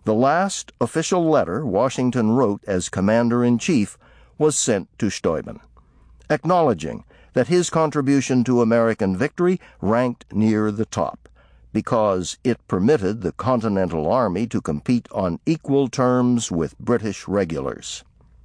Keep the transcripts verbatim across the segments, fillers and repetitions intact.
The last official letter Washington wrote as Commander-in-Chief was sent to Steuben, acknowledging that his contribution to American victory ranked near the top, because it permitted the Continental Army to compete on equal terms with British regulars.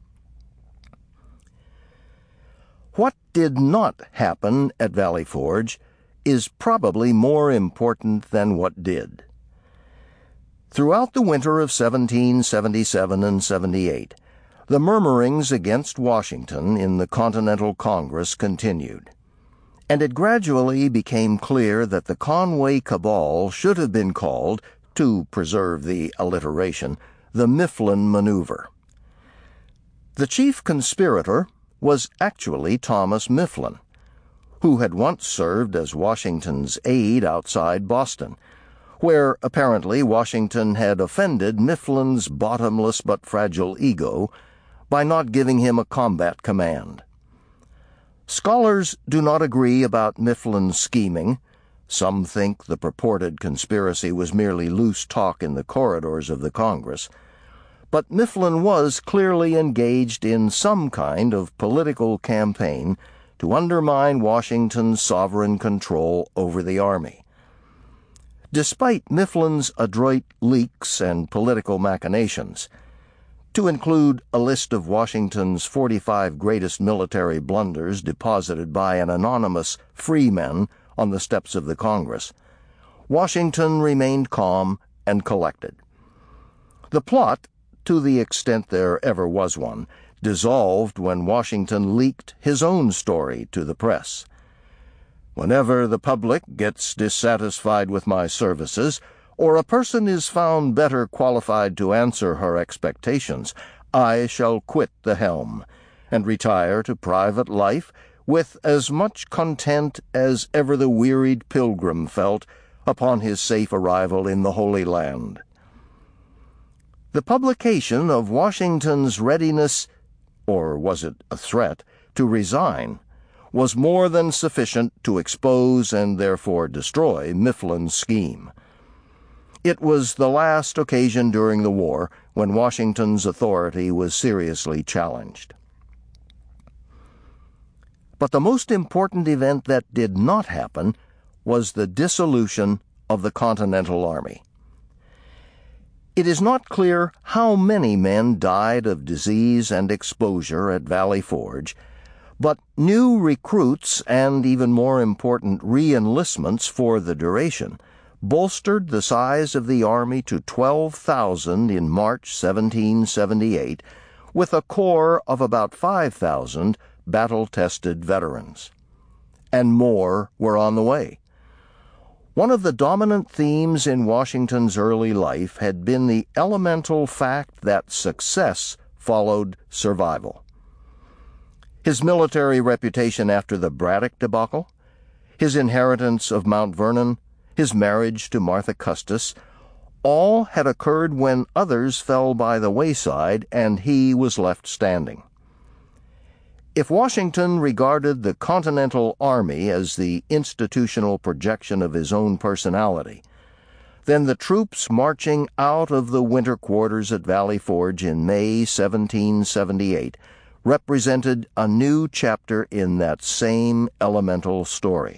What did not happen at Valley Forge is probably more important than what did. Throughout the winter of seventeen seventy-seven and seventy-eight, the murmurings against Washington in the Continental Congress continued, and it gradually became clear that the Conway cabal should have been called, to preserve the alliteration, the Mifflin Maneuver. The chief conspirator was actually Thomas Mifflin, who had once served as Washington's aide outside Boston, where apparently Washington had offended Mifflin's bottomless but fragile ego by not giving him a combat command. Scholars do not agree about Mifflin's scheming. Some think the purported conspiracy was merely loose talk in the corridors of the Congress. But Mifflin was clearly engaged in some kind of political campaign to undermine Washington's sovereign control over the Army. Despite Mifflin's adroit leaks and political machinations, to include a list of Washington's forty-five greatest military blunders deposited by an anonymous freeman on the steps of the Congress, Washington remained calm and collected. The plot, to the extent there ever was one, dissolved when Washington leaked his own story to the press. Whenever the public gets dissatisfied with my services, or a person is found better qualified to answer her expectations, I shall quit the helm, and retire to private life with as much content as ever the wearied pilgrim felt upon his safe arrival in the Holy Land. The publication of Washington's readiness, or was it a threat, to resign, was more than sufficient to expose and therefore destroy Mifflin's scheme. It was the last occasion during the war when Washington's authority was seriously challenged. But the most important event that did not happen was the dissolution of the Continental Army. It is not clear how many men died of disease and exposure at Valley Forge, but new recruits and, even more important, re-enlistments for the duration bolstered the size of the Army to twelve thousand in March seventeen seventy-eight, with a corps of about five thousand battle-tested veterans. And more were on the way. One of the dominant themes in Washington's early life had been the elemental fact that success followed survival. His military reputation after the Braddock debacle, his inheritance of Mount Vernon, his marriage to Martha Custis, all had occurred when others fell by the wayside and he was left standing. If Washington regarded the Continental Army as the institutional projection of his own personality, then the troops marching out of the winter quarters at Valley Forge in May seventeen seventy-eight represented a new chapter in that same elemental story.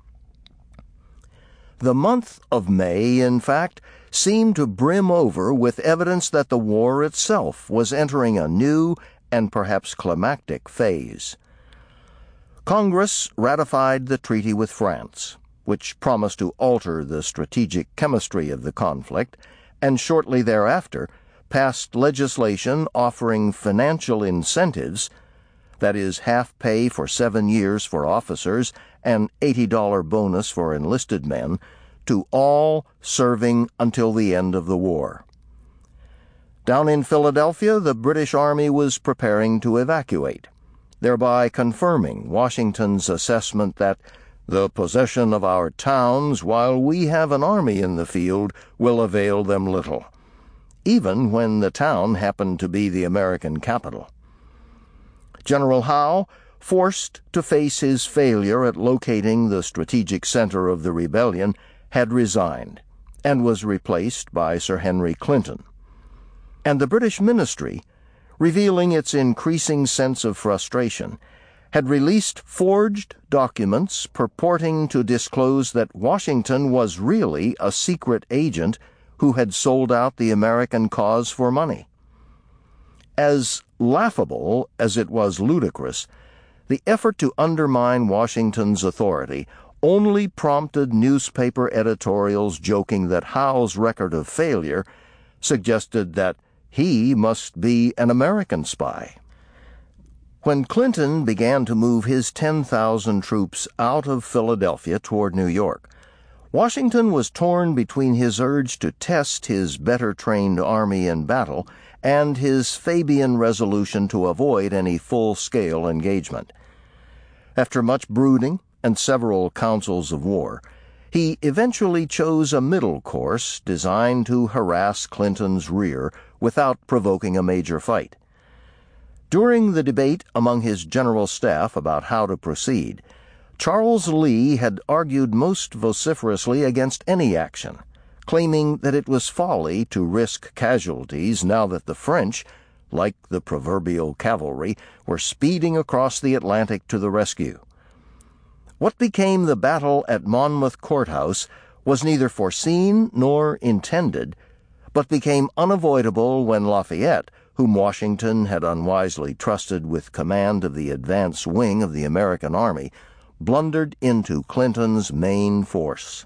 The month of May, in fact, seemed to brim over with evidence that the war itself was entering a new and perhaps climactic phase. Congress ratified the treaty with France, which promised to alter the strategic chemistry of the conflict, and shortly thereafter passed legislation offering financial incentives, that is, half pay for seven years for officers and eighty dollars bonus for enlisted men, to all serving until the end of the war. Down in Philadelphia, the British Army was preparing to evacuate, thereby confirming Washington's assessment that the possession of our towns while we have an army in the field will avail them little, even when the town happened to be the American capital. General Howe, forced to face his failure at locating the strategic center of the rebellion, had resigned and was replaced by Sir Henry Clinton, and the British ministry, revealing its increasing sense of frustration, had released forged documents purporting to disclose that Washington was really a secret agent who had sold out the American cause for money. As laughable as it was ludicrous, the effort to undermine Washington's authority only prompted newspaper editorials joking that Howe's record of failure suggested that he must be an American spy. When Clinton began to move his ten thousand troops out of Philadelphia toward New York, Washington was torn between his urge to test his better-trained army in battle and his Fabian resolution to avoid any full-scale engagement. After much brooding and several councils of war, he eventually chose a middle course designed to harass Clinton's rear without provoking a major fight. During the debate among his general staff about how to proceed, Charles Lee had argued most vociferously against any action, claiming that it was folly to risk casualties now that the French, like the proverbial cavalry, were speeding across the Atlantic to the rescue. What became the battle at Monmouth Courthouse was neither foreseen nor intended, but became unavoidable when Lafayette, whom Washington had unwisely trusted with command of the advance wing of the American army, blundered into Clinton's main force.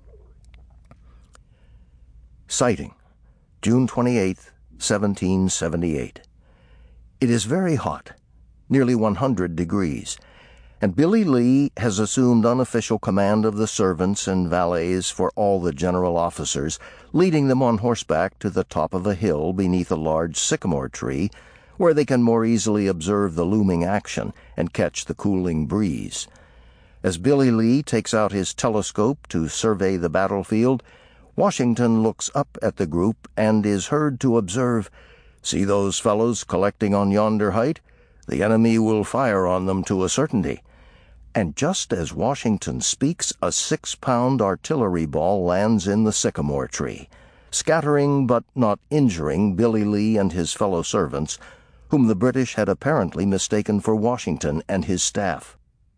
Sighting, June twenty-eighth, seventeen seventy-eight. It is very hot, nearly one hundred degrees, and Billy Lee has assumed unofficial command of the servants and valets for all the general officers, leading them on horseback to the top of a hill beneath a large sycamore tree, where they can more easily observe the looming action and catch the cooling breeze. As Billy Lee takes out his telescope to survey the battlefield, Washington looks up at the group and is heard to observe, "See those fellows collecting on yonder height? The enemy will fire on them to a certainty." And just as Washington speaks, a six-pound artillery ball lands in the sycamore tree, scattering but not injuring Billy Lee and his fellow servants, whom the British had apparently mistaken for Washington and his staff.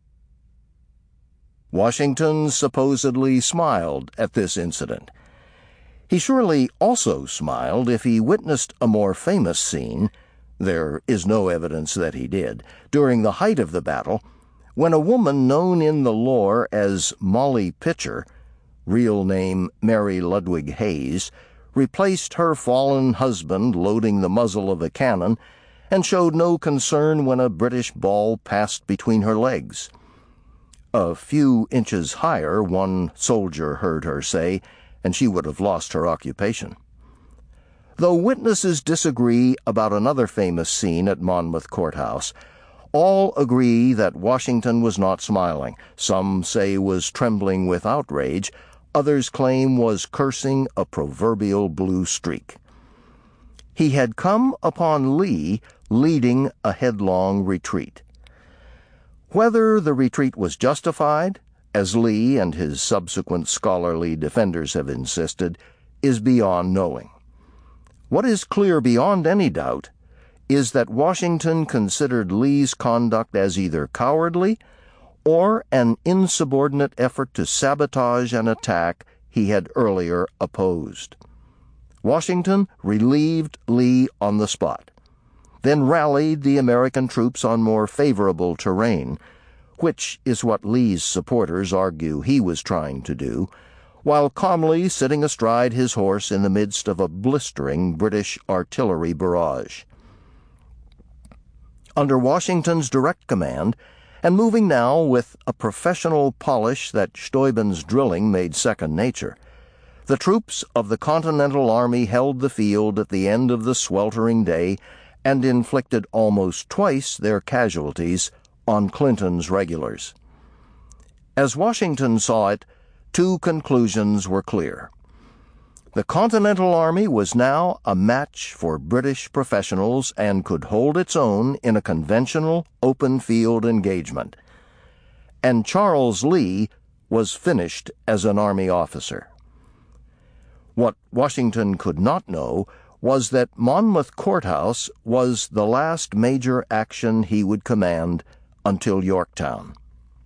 Washington supposedly smiled at this incident. He surely also smiled if he witnessed a more famous scene — there is no evidence that he did — during the height of the battle, when a woman known in the lore as Molly Pitcher, real name Mary Ludwig Hayes, replaced her fallen husband loading the muzzle of a cannon and showed no concern when a British ball passed between her legs. A few inches higher, one soldier heard her say, and she would have lost her occupation. Though witnesses disagree about another famous scene at Monmouth Courthouse, all agree that Washington was not smiling. Some say was trembling with outrage. Others claim was cursing a proverbial blue streak. He had come upon Lee leading a headlong retreat. Whether the retreat was justified, as Lee and his subsequent scholarly defenders have insisted, is beyond knowing. What is clear beyond any doubt is that Washington considered Lee's conduct as either cowardly or an insubordinate effort to sabotage an attack he had earlier opposed. Washington relieved Lee on the spot, then rallied the American troops on more favorable terrain, which is what Lee's supporters argue he was trying to do, while calmly sitting astride his horse in the midst of a blistering British artillery barrage. Under Washington's direct command, and moving now with a professional polish that Steuben's drilling made second nature, the troops of the Continental Army held the field at the end of the sweltering day and inflicted almost twice their casualties on Clinton's regulars. As Washington saw it, two conclusions were clear. The Continental Army was now a match for British professionals and could hold its own in a conventional open-field engagement. And Charles Lee was finished as an Army officer. What Washington could not know was that Monmouth Courthouse was the last major action he would command until Yorktown.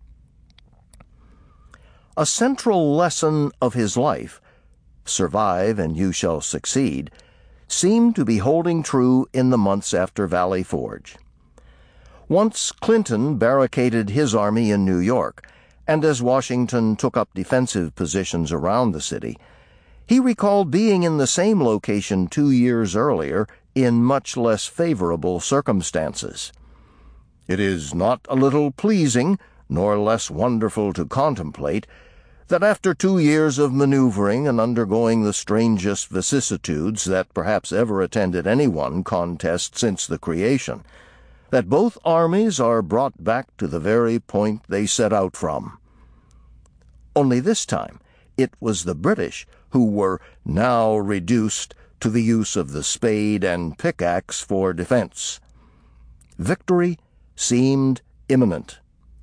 A central lesson of his life, survive and you shall succeed, seemed to be holding true in the months after Valley Forge. Once Clinton barricaded his army in New York, and as Washington took up defensive positions around the city, he recalled being in the same location two years earlier in much less favorable circumstances. It is not a little pleasing, nor less wonderful to contemplate, that after two years of maneuvering and undergoing the strangest vicissitudes that perhaps ever attended any one contest since the creation, that both armies are brought back to the very point they set out from. Only this time it was the British who were now reduced to the use of the spade and pickaxe for defense. Victory seemed imminent.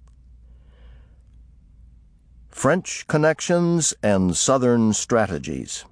French connections and Southern strategies.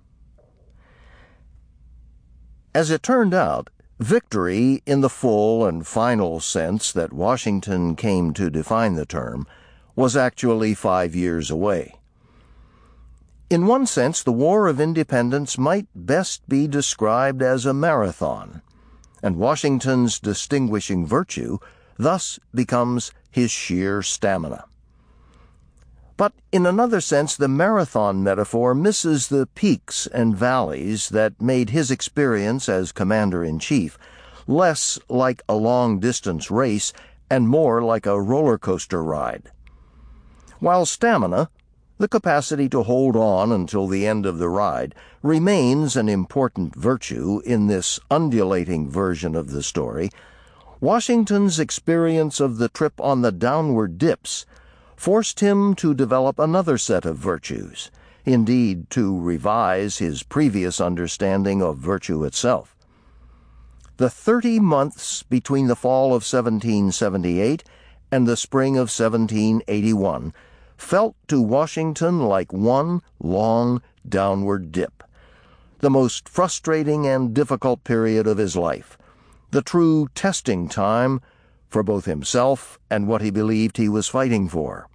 As it turned out, victory in the full and final sense that Washington came to define the term was actually five years away. In one sense, the War of Independence might best be described as a marathon, and Washington's distinguishing virtue thus becomes his sheer stamina. But in another sense, the marathon metaphor misses the peaks and valleys that made his experience as commander-in-chief less like a long-distance race and more like a roller coaster ride. While stamina, the capacity to hold on until the end of the ride, remains an important virtue in this undulating version of the story, Washington's experience of the trip on the downward dips forced him to develop another set of virtues, indeed to revise his previous understanding of virtue itself. The thirty months between the fall of seventeen seventy-eight and the spring of seventeen eighty-one felt to Washington like one long downward dip, the most frustrating and difficult period of his life, the true testing time for both himself and what he believed he was fighting for.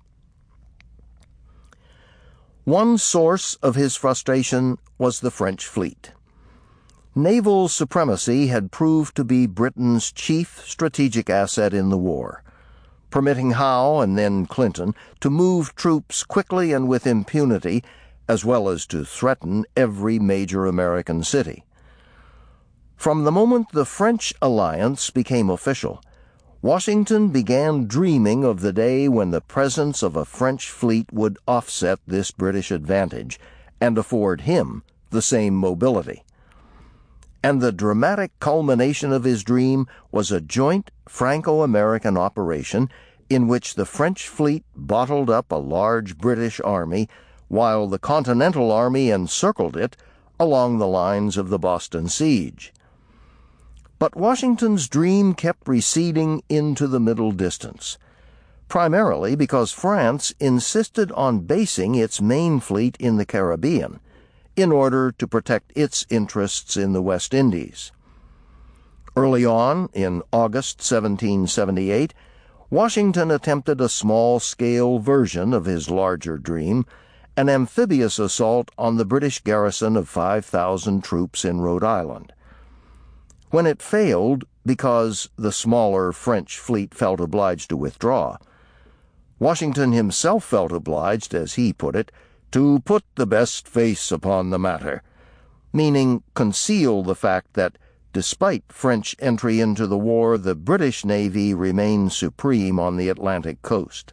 One source of his frustration was the French fleet. Naval supremacy had proved to be Britain's chief strategic asset in the war, permitting Howe and then Clinton to move troops quickly and with impunity, as well as to threaten every major American city. From the moment the French alliance became official, Washington began dreaming of the day when the presence of a French fleet would offset this British advantage and afford him the same mobility. And the dramatic culmination of his dream was a joint Franco-American operation in which the French fleet bottled up a large British army while the Continental Army encircled it along the lines of the Boston siege. But Washington's dream kept receding into the middle distance, primarily because France insisted on basing its main fleet in the Caribbean in order to protect its interests in the West Indies. Early on, in August seventeen seventy-eight, Washington attempted a small-scale version of his larger dream, an amphibious assault on the British garrison of five thousand troops in Rhode Island. When it failed, because the smaller French fleet felt obliged to withdraw, Washington himself felt obliged, as he put it, to put the best face upon the matter, meaning conceal the fact that, despite French entry into the war, the British Navy remained supreme on the Atlantic coast.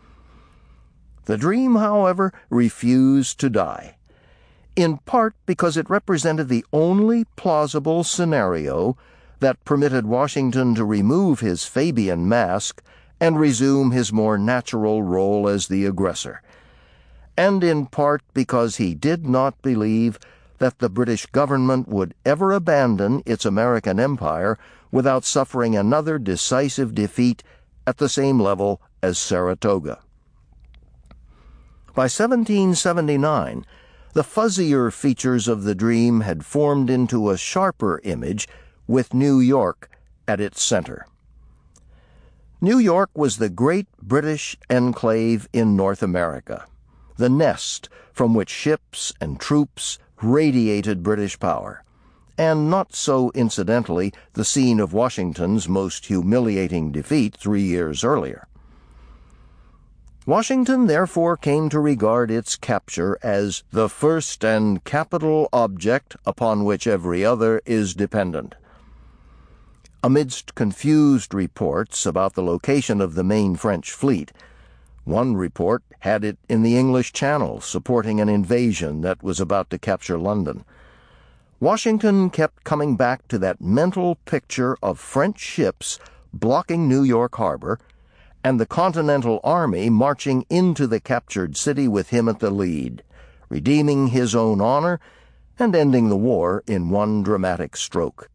The dream, however, refused to die, in part because it represented the only plausible scenario that permitted Washington to remove his Fabian mask and resume his more natural role as the aggressor, and in part because he did not believe that the British government would ever abandon its American empire without suffering another decisive defeat at the same level as Saratoga. By seventeen seventy-nine, The fuzzier features of the dream had formed into a sharper image with New York at its center. New York was the great British enclave in North America, the nest from which ships and troops radiated British power, and not so incidentally the scene of Washington's most humiliating defeat three years earlier. Washington therefore came to regard its capture as the first and capital object upon which every other is dependent. Amidst confused reports about the location of the main French fleet, one report had it in the English Channel, supporting an invasion that was about to capture London. Washington kept coming back to that mental picture of French ships blocking New York Harbor and the Continental Army marching into the captured city with him at the lead, redeeming his own honor and ending the war in one dramatic stroke.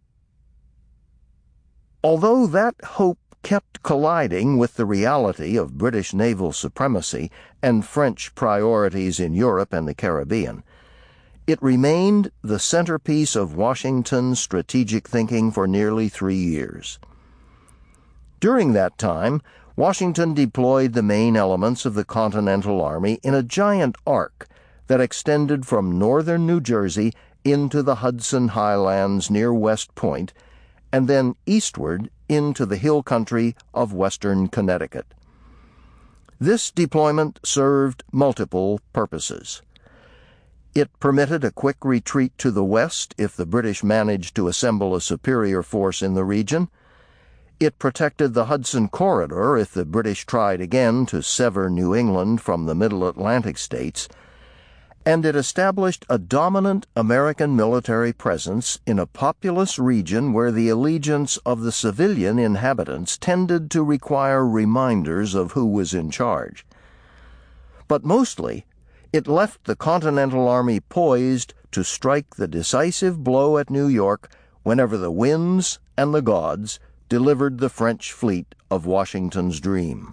Although that hope kept colliding with the reality of British naval supremacy and French priorities in Europe and the Caribbean, it remained the centerpiece of Washington's strategic thinking for nearly three years. During that time, Washington deployed the main elements of the Continental Army in a giant arc that extended from northern New Jersey into the Hudson Highlands near West Point, and then eastward into the hill country of western Connecticut. This deployment served multiple purposes. It permitted a quick retreat to the west if the British managed to assemble a superior force in the region. It protected the Hudson Corridor if the British tried again to sever New England from the Middle Atlantic states, and it established a dominant American military presence in a populous region where the allegiance of the civilian inhabitants tended to require reminders of who was in charge. But mostly, it left the Continental Army poised to strike the decisive blow at New York whenever the winds and the gods delivered the French fleet of Washington's dream.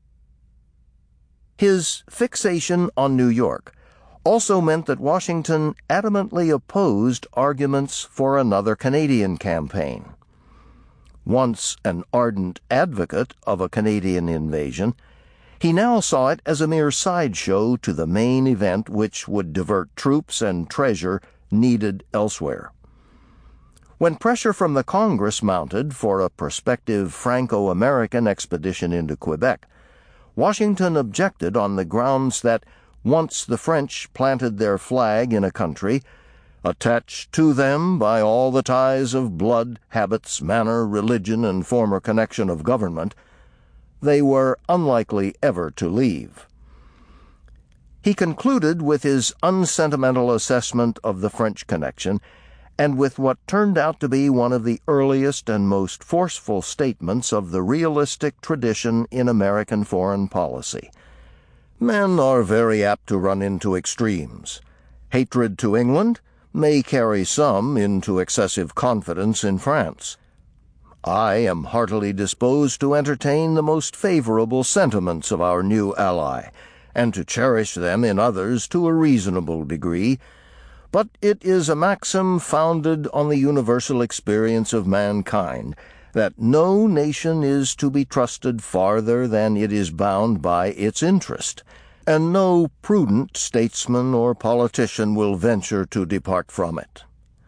His fixation on New York also meant that Washington adamantly opposed arguments for another Canadian campaign. Once an ardent advocate of a Canadian invasion, he now saw it as a mere sideshow to the main event which would divert troops and treasure needed elsewhere. When pressure from the Congress mounted for a prospective Franco-American expedition into Quebec, Washington objected on the grounds that once the French planted their flag in a country, attached to them by all the ties of blood, habits, manner, religion, and former connection of government, they were unlikely ever to leave. He concluded with his unsentimental assessment of the French connection and with what turned out to be one of the earliest and most forceful statements of the realistic tradition in American foreign policy. Men are very apt to run into extremes. Hatred to England may carry some into excessive confidence in France. I am heartily disposed to entertain the most favorable sentiments of our new ally, and to cherish them in others to a reasonable degree, but it is a maxim founded on the universal experience of mankind that no nation is to be trusted farther than it is bound by its interest, and no prudent statesman or politician will venture to depart from it.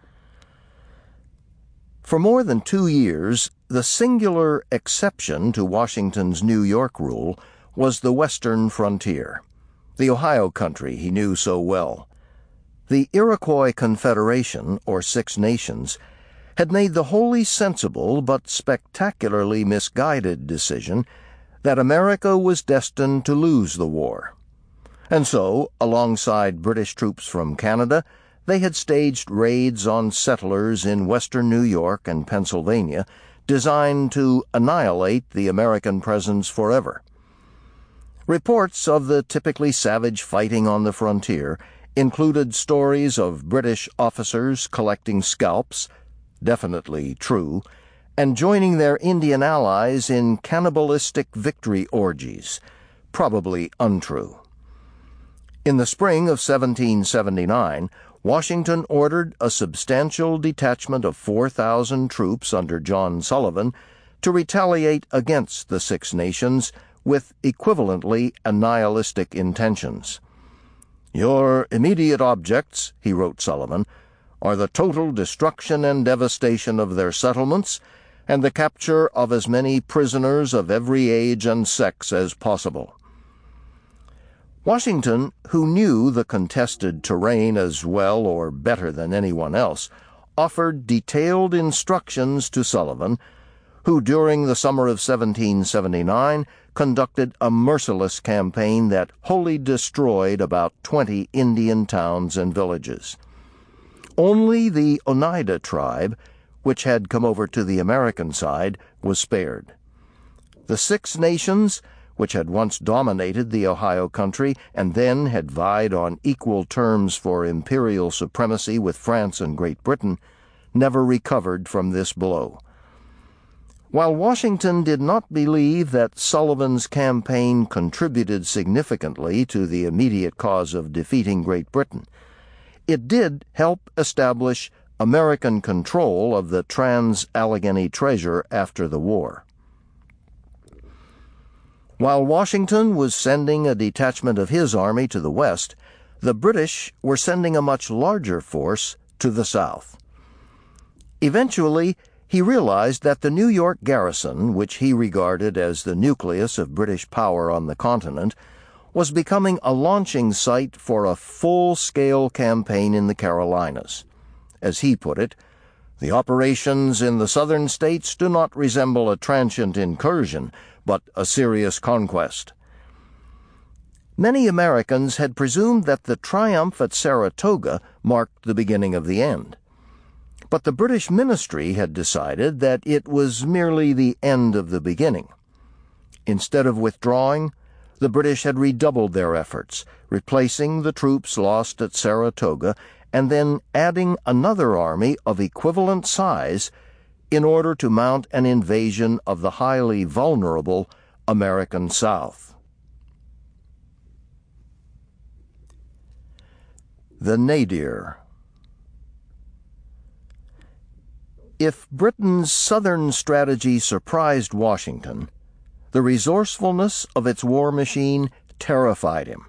For more than two years, the singular exception to Washington's New York rule was the western frontier, the Ohio country he knew so well. The Iroquois Confederation, or Six Nations, had made the wholly sensible but spectacularly misguided decision that America was destined to lose the war. And so, alongside British troops from Canada, they had staged raids on settlers in western New York and Pennsylvania designed to annihilate the American presence forever. Reports of the typically savage fighting on the frontier included stories of British officers collecting scalps, definitely true, and joining their Indian allies in cannibalistic victory orgies, probably untrue. In the spring of seventeen seventy-nine, Washington ordered a substantial detachment of four thousand troops under John Sullivan to retaliate against the Six Nations with equivalently nihilistic intentions. "Your immediate objects," he wrote Sullivan, "are the total destruction and devastation of their settlements and the capture of as many prisoners of every age and sex as possible." Washington, who knew the contested terrain as well or better than anyone else, offered detailed instructions to Sullivan, who during the summer of seventeen seventy-nine conducted a merciless campaign that wholly destroyed about twenty Indian towns and villages. Only the Oneida tribe, which had come over to the American side, was spared. The Six Nations, which had once dominated the Ohio country and then had vied on equal terms for imperial supremacy with France and Great Britain, never recovered from this blow. While Washington did not believe that Sullivan's campaign contributed significantly to the immediate cause of defeating Great Britain, it did help establish American control of the Trans-Allegheny treasure after the war. While Washington was sending a detachment of his army to the west, the British were sending a much larger force to the south. Eventually, he realized that the New York garrison, which he regarded as the nucleus of British power on the continent, was becoming a launching site for a full-scale campaign in the Carolinas. As he put it, "The operations in the southern states do not resemble a transient incursion, but a serious conquest." Many Americans had presumed that the triumph at Saratoga marked the beginning of the end. But the British ministry had decided that it was merely the end of the beginning. Instead of withdrawing, the British had redoubled their efforts, replacing the troops lost at Saratoga and then adding another army of equivalent size in order to mount an invasion of the highly vulnerable American South. The Nadir. If Britain's southern strategy surprised Washington, the resourcefulness of its war machine terrified him.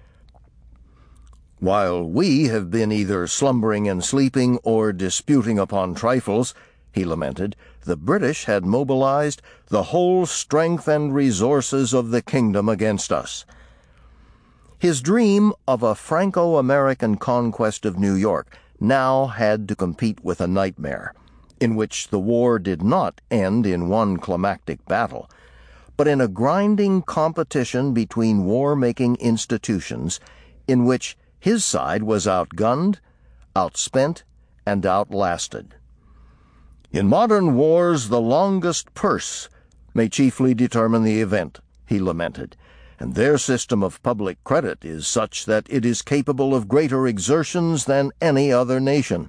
"While we have been either slumbering and sleeping or disputing upon trifles," he lamented, "the British had mobilized the whole strength and resources of the kingdom against us." His dream of a Franco-American conquest of New York now had to compete with a nightmare, in which the war did not end in one climactic battle, but in a grinding competition between war-making institutions in which his side was outgunned, outspent, and outlasted. "In modern wars, the longest purse may chiefly determine the event," he lamented, "and their system of public credit is such that it is capable of greater exertions than any other nation."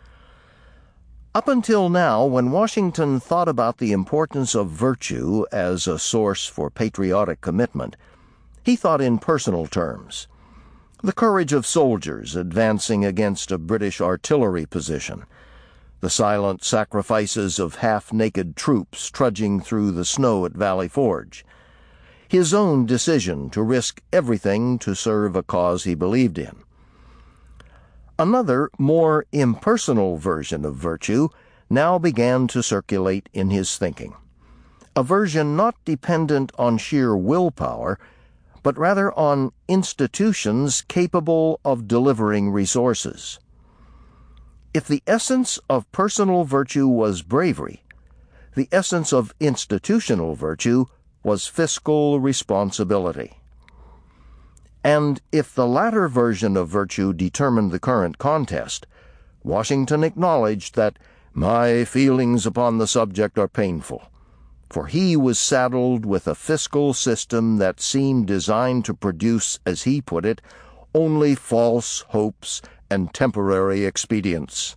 Up until now, when Washington thought about the importance of virtue as a source for patriotic commitment, he thought in personal terms. The courage of soldiers advancing against a British artillery position, the silent sacrifices of half-naked troops trudging through the snow at Valley Forge, his own decision to risk everything to serve a cause he believed in. Another, more impersonal version of virtue now began to circulate in his thinking, a version not dependent on sheer willpower, but rather on institutions capable of delivering resources. If the essence of personal virtue was bravery, the essence of institutional virtue was fiscal responsibility. And if the latter version of virtue determined the current contest, Washington acknowledged that "my feelings upon the subject are painful," for he was saddled with a fiscal system that seemed designed to produce, as he put it, only false hopes and temporary expedients.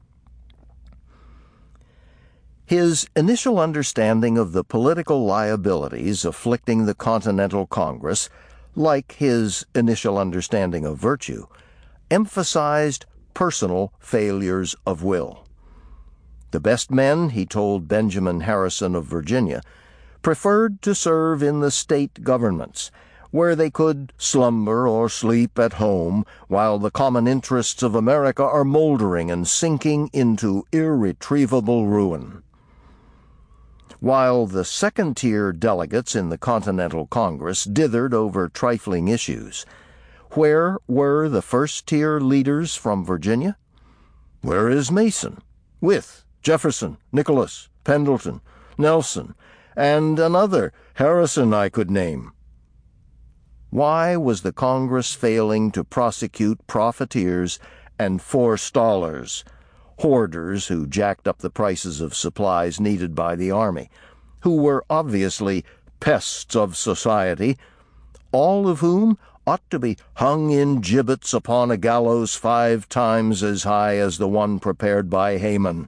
His initial understanding of the political liabilities afflicting the Continental Congress like his initial understanding of virtue, emphasized personal failures of will. The best men, he told Benjamin Harrison of Virginia, preferred to serve in the state governments, where they could slumber or sleep at home while the common interests of America are moldering and sinking into irretrievable ruin. While the second-tier delegates in the Continental Congress dithered over trifling issues, where were the first-tier leaders from Virginia? Where is Mason, Wythe, Jefferson, Nicholas, Pendleton, Nelson, and another Harrison I could name? Why was the Congress failing to prosecute profiteers and forestallers, hoarders who jacked up the prices of supplies needed by the army, who were obviously pests of society, all of whom ought to be hung in gibbets upon a gallows five times as high as the one prepared by Haman?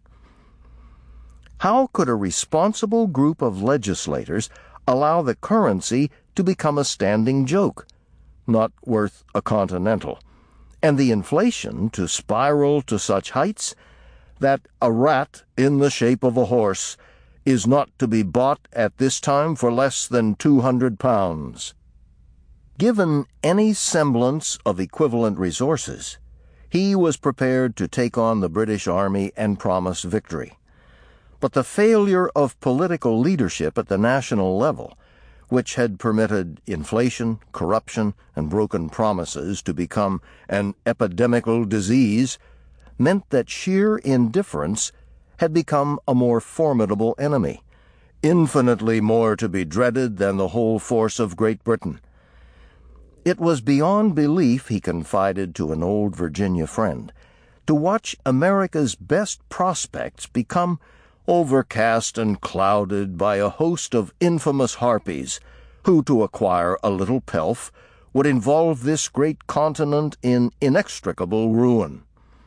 How could a responsible group of legislators allow the currency to become a standing joke, not worth a continental, and the inflation to spiral to such heights that a rat in the shape of a horse is not to be bought at this time for less than two hundred pounds? Given any semblance of equivalent resources, he was prepared to take on the British Army and promise victory. But the failure of political leadership at the national level, which had permitted inflation, corruption, and broken promises to become an epidemical disease, meant that sheer indifference had become a more formidable enemy, infinitely more to be dreaded than the whole force of Great Britain. It was beyond belief, he confided to an old Virginia friend, to watch America's best prospects become overcast and clouded by a host of infamous harpies, who, to acquire a little pelf, would involve this great continent in inextricable ruin.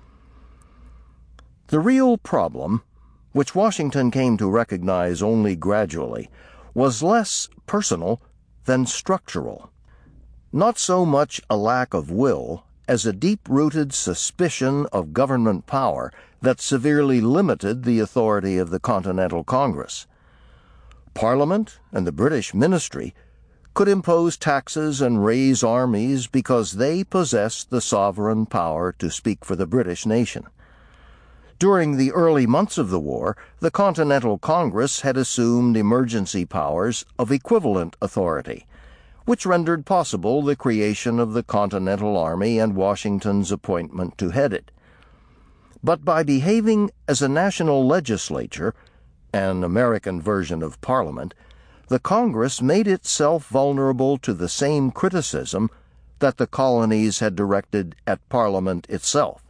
The real problem, which Washington came to recognize only gradually, was less personal than structural. Not so much a lack of will as a deep-rooted suspicion of government power that severely limited the authority of the Continental Congress. Parliament and the British ministry could impose taxes and raise armies because they possessed the sovereign power to speak for the British nation. During the early months of the war, the Continental Congress had assumed emergency powers of equivalent authority, which rendered possible the creation of the Continental Army and Washington's appointment to head it. But by behaving as a national legislature, an American version of Parliament, the Congress made itself vulnerable to the same criticism that the colonies had directed at Parliament itself.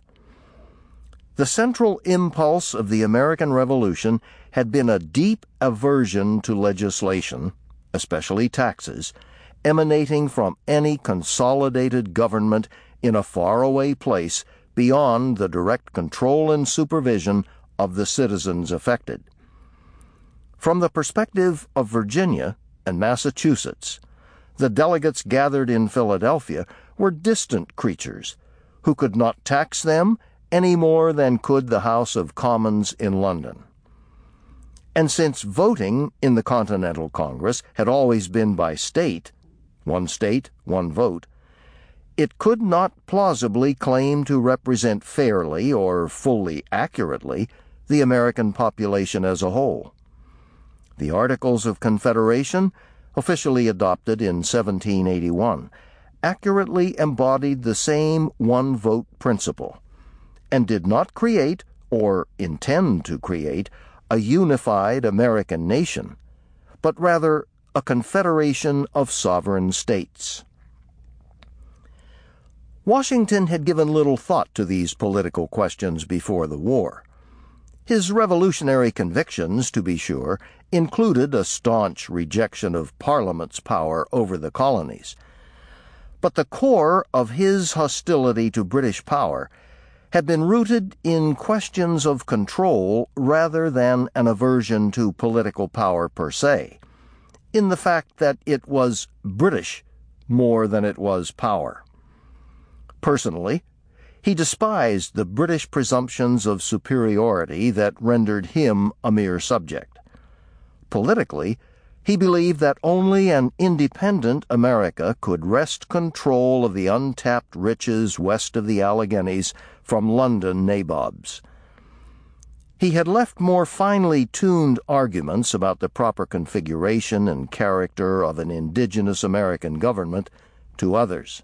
The central impulse of the American Revolution had been a deep aversion to legislation, especially taxes, emanating from any consolidated government in a faraway place beyond the direct control and supervision of the citizens affected. From the perspective of Virginia and Massachusetts, the delegates gathered in Philadelphia were distant creatures who could not tax them any more than could the House of Commons in London. And since voting in the Continental Congress had always been by state, one state, one vote, it could not plausibly claim to represent fairly or fully accurately the American population as a whole. The Articles of Confederation, officially adopted in seventeen eighty-one, accurately embodied the same one-vote principle, and did not create, or intend to create, a unified American nation, but rather a confederation of sovereign states. Washington had given little thought to these political questions before the war. His revolutionary convictions, to be sure, included a staunch rejection of Parliament's power over the colonies. But the core of his hostility to British power had been rooted in questions of control rather than an aversion to political power per se, in the fact that it was British more than it was power. Personally, he despised the British presumptions of superiority that rendered him a mere subject. Politically, he believed that only an independent America could wrest control of the untapped riches west of the Alleghenies from London nabobs. He had left more finely tuned arguments about the proper configuration and character of an indigenous American government to others.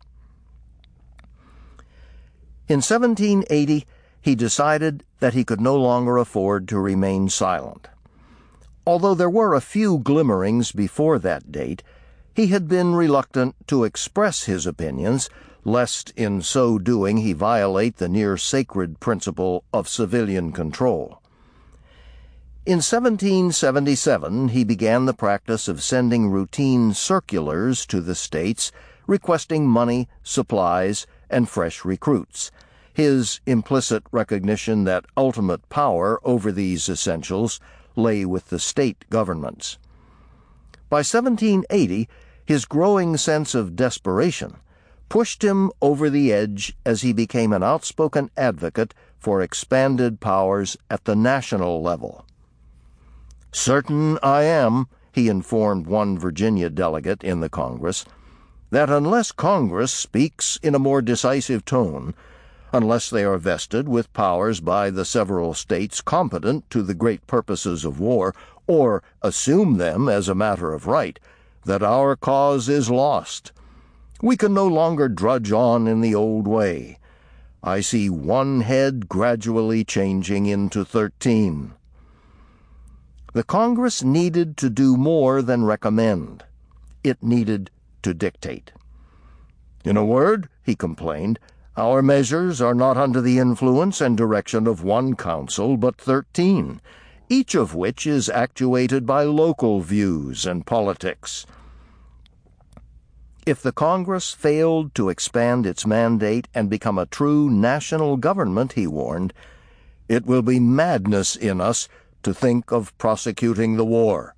In seventeen eighty, he decided that he could no longer afford to remain silent. Although there were a few glimmerings before that date, he had been reluctant to express his opinions, lest in so doing he violate the near-sacred principle of civilian control. In seventeen seventy-seven, he began the practice of sending routine circulars to the states requesting money, supplies, and fresh recruits, his implicit recognition that ultimate power over these essentials lay with the state governments. By seventeen eighty, his growing sense of desperation pushed him over the edge as he became an outspoken advocate for expanded powers at the national level. "Certain I am," he informed one Virginia delegate in the Congress, "that unless Congress speaks in a more decisive tone, unless they are vested with powers by the several states competent to the great purposes of war, or assume them as a matter of right, that our cause is lost. We can no longer drudge on in the old way. I see one head gradually changing into thirteen." The Congress needed to do more than recommend. It needed to dictate. "In a word," he complained, "our measures are not under the influence and direction of one council, but thirteen, each of which is actuated by local views and politics." If the Congress failed to expand its mandate and become a true national government, he warned, it will be madness in us to think of prosecuting the war.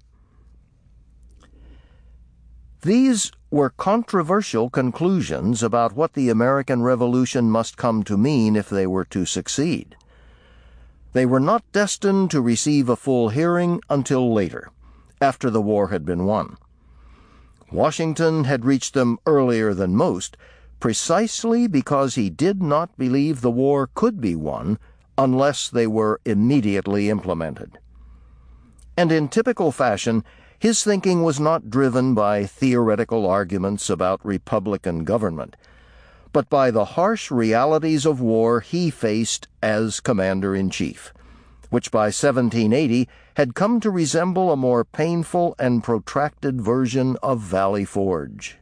These were controversial conclusions about what the American Revolution must come to mean if they were to succeed. They were not destined to receive a full hearing until later, after the war had been won. Washington had reached them earlier than most, precisely because he did not believe the war could be won unless they were immediately implemented. And in typical fashion, his thinking was not driven by theoretical arguments about Republican government, but by the harsh realities of war he faced as Commander-in-Chief, which by seventeen eighty had come to resemble a more painful and protracted version of Valley Forge.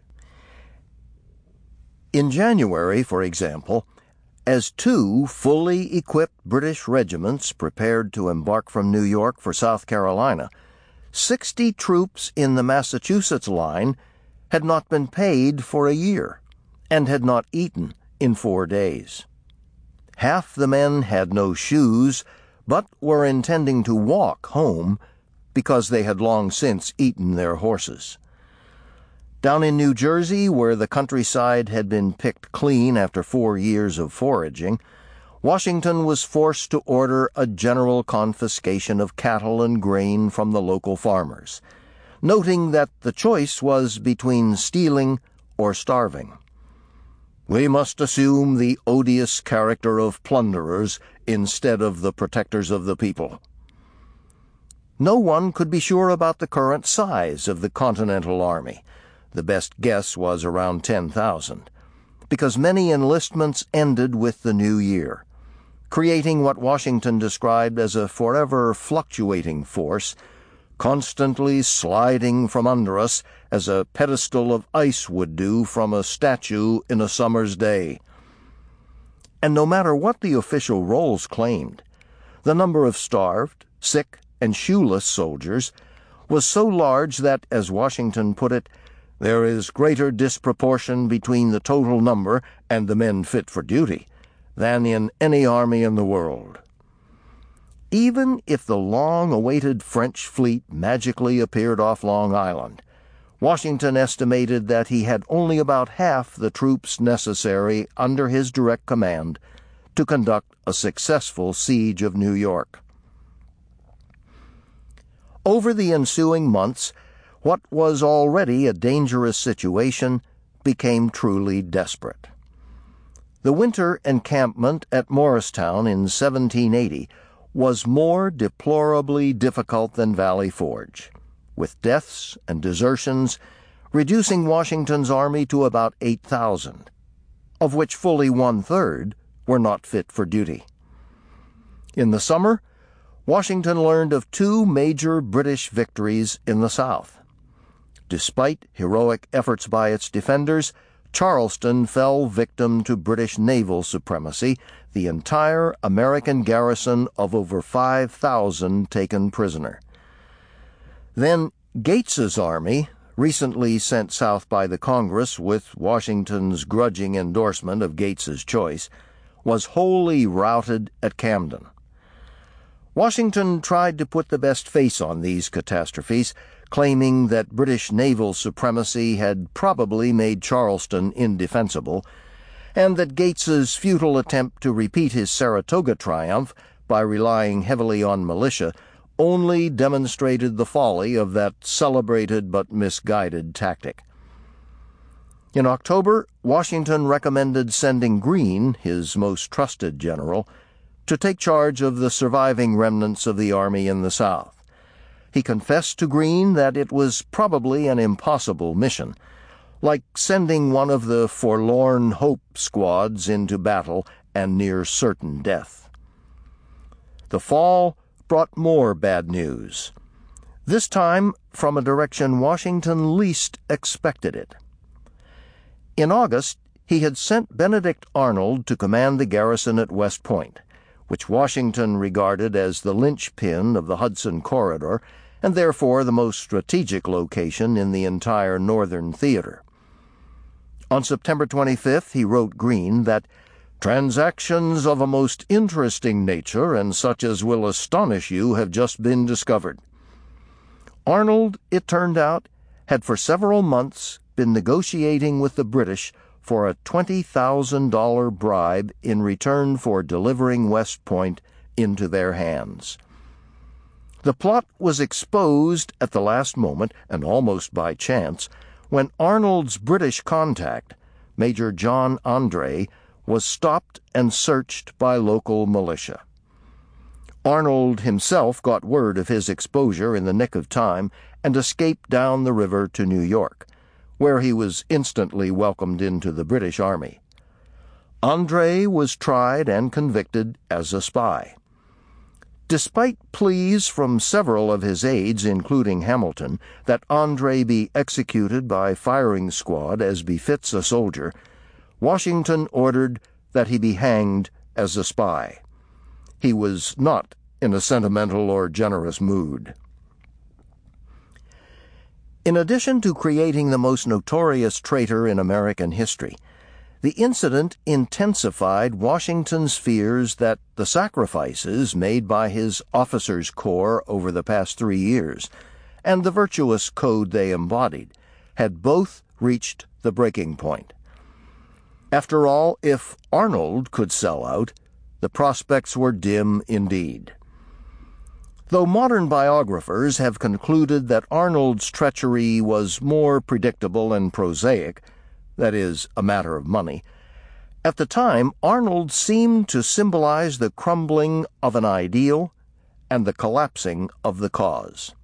In January, for example, as two fully equipped British regiments prepared to embark from New York for South Carolina, sixty troops in the Massachusetts line had not been paid for a year and had not eaten in four days. Half the men had no shoes, but were intending to walk home because they had long since eaten their horses. Down in New Jersey, where the countryside had been picked clean after four years of foraging, Washington was forced to order a general confiscation of cattle and grain from the local farmers, noting that the choice was between stealing or starving. "We must assume the odious character of plunderers instead of the protectors of the people." No one could be sure about the current size of the Continental Army. The best guess was around ten thousand, because many enlistments ended with the new year, creating what Washington described as a forever fluctuating force, constantly sliding from under us as a pedestal of ice would do from a statue in a summer's day. And no matter what the official rolls claimed, the number of starved, sick, and shoeless soldiers was so large that, as Washington put it, there is greater disproportion between the total number and the men fit for duty than in any army in the world. Even if the long-awaited French fleet magically appeared off Long Island, Washington estimated that he had only about half the troops necessary under his direct command to conduct a successful siege of New York. Over the ensuing months, what was already a dangerous situation became truly desperate. The winter encampment at Morristown in seventeen eighty was more deplorably difficult than Valley Forge, with deaths and desertions reducing Washington's army to about eight thousand, of which fully one-third were not fit for duty. In the summer, Washington learned of two major British victories in the South. Despite heroic efforts by its defenders, Charleston fell victim to British naval supremacy, the entire American garrison of over five thousand taken prisoner. Then Gates's army, recently sent south by the Congress with Washington's grudging endorsement of Gates's choice, was wholly routed at Camden. Washington tried to put the best face on these catastrophes, claiming that British naval supremacy had probably made Charleston indefensible, and that Gates's futile attempt to repeat his Saratoga triumph by relying heavily on militia only demonstrated the folly of that celebrated but misguided tactic. In October, Washington recommended sending Greene, his most trusted general, to take charge of the surviving remnants of the army in the South. He confessed to Greene that it was probably an impossible mission, like sending one of the forlorn hope squads into battle and near certain death. The fall brought more bad news, this time from a direction Washington least expected it. In August, he had sent Benedict Arnold to command the garrison at West Point, which Washington regarded as the linchpin of the Hudson Corridor and therefore the most strategic location in the entire Northern theater. On September twenty-fifth, he wrote Greene that "Transactions of a most interesting nature and such as will astonish you have just been discovered." Arnold, it turned out, had for several months been negotiating with the British for a twenty thousand dollars bribe in return for delivering West Point into their hands. The plot was exposed at the last moment, and almost by chance, when Arnold's British contact, Major John Andre, was stopped and searched by local militia. Arnold himself got word of his exposure in the nick of time and escaped down the river to New York, where he was instantly welcomed into the British Army. Andre was tried and convicted as a spy. Despite pleas from several of his aides, including Hamilton, that Andre be executed by firing squad as befits a soldier, Washington ordered that he be hanged as a spy. He was not in a sentimental or generous mood. In addition to creating the most notorious traitor in American history, the incident intensified Washington's fears that the sacrifices made by his officers' corps over the past three years and the virtuous code they embodied had both reached the breaking point. After all, if Arnold could sell out, the prospects were dim indeed. Though modern biographers have concluded that Arnold's treachery was more predictable and prosaic, that is, a matter of money, at the time Arnold seemed to symbolize the crumbling of an ideal and the collapsing of the cause.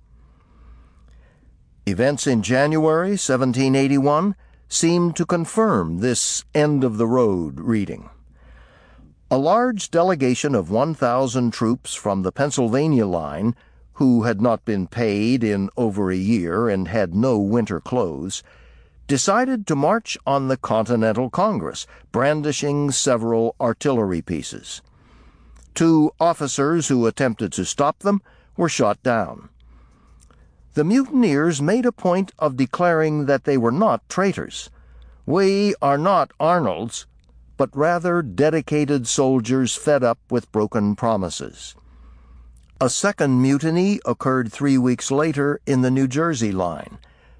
Events in January seventeen eighty-one seemed to confirm this end-of-the-road reading. A large delegation of one thousand troops from the Pennsylvania line, who had not been paid in over a year and had no winter clothes, decided to march on the Continental Congress, brandishing several artillery pieces. Two officers who attempted to stop them were shot down. The mutineers made a point of declaring that they were not traitors. "We are not Arnold's, but rather dedicated soldiers fed up with broken promises." A second mutiny occurred three weeks later in the New Jersey line.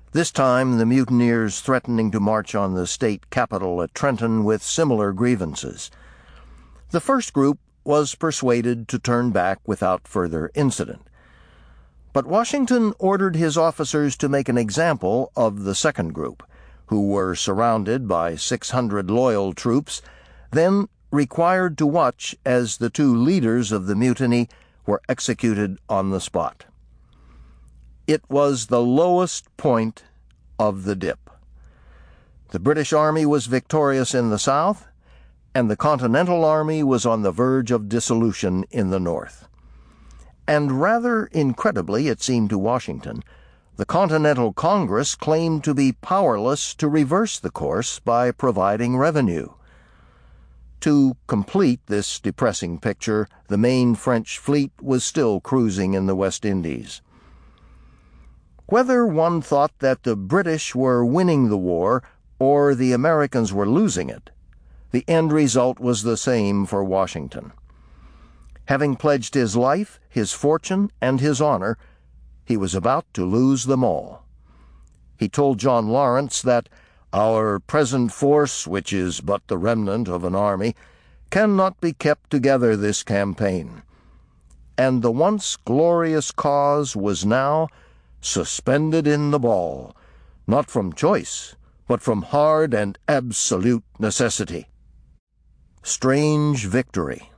this time the mutineers threatening to march on the state capital at Trenton with similar grievances. The first group was persuaded to turn back without further incident. But Washington ordered his officers to make an example of the second group, who were surrounded by six hundred loyal troops, then required to watch as the two leaders of the mutiny were executed on the spot. It was the lowest point of the dip. The British Army was victorious in the South, and the Continental Army was on the verge of dissolution in the North. And rather incredibly, it seemed to Washington, the Continental Congress claimed to be powerless to reverse the course by providing revenue. To complete this depressing picture, the main French fleet was still cruising in the West Indies. Whether one thought that the British were winning the war or the Americans were losing it, the end result was the same for Washington. Having pledged his life, his fortune, and his honor, he was about to lose them all. He told John Lawrence that our present force, which is but the remnant of an army, cannot be kept together this campaign. And the once glorious cause was now suspended in the ball, not from choice, but from hard and absolute necessity. Strange victory.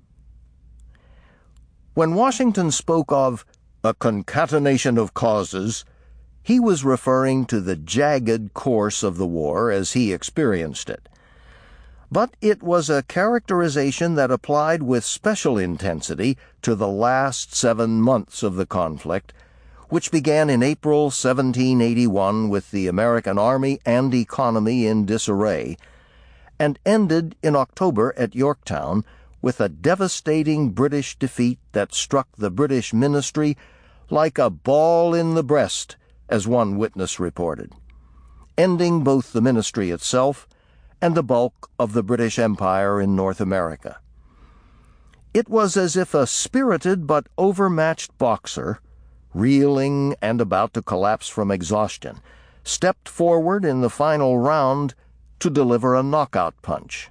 When Washington spoke of a concatenation of causes, he was referring to the jagged course of the war as he experienced it. But it was a characterization that applied with special intensity to the last seven months of the conflict, which began in April seventeen eighty-one with the American army and economy in disarray, and ended in October at Yorktown with a devastating British defeat that struck the British ministry like a ball in the breast, as one witness reported, ending both the ministry itself and the bulk of the British Empire in North America. It was as if a spirited but overmatched boxer, reeling and about to collapse from exhaustion, stepped forward in the final round to deliver a knockout punch.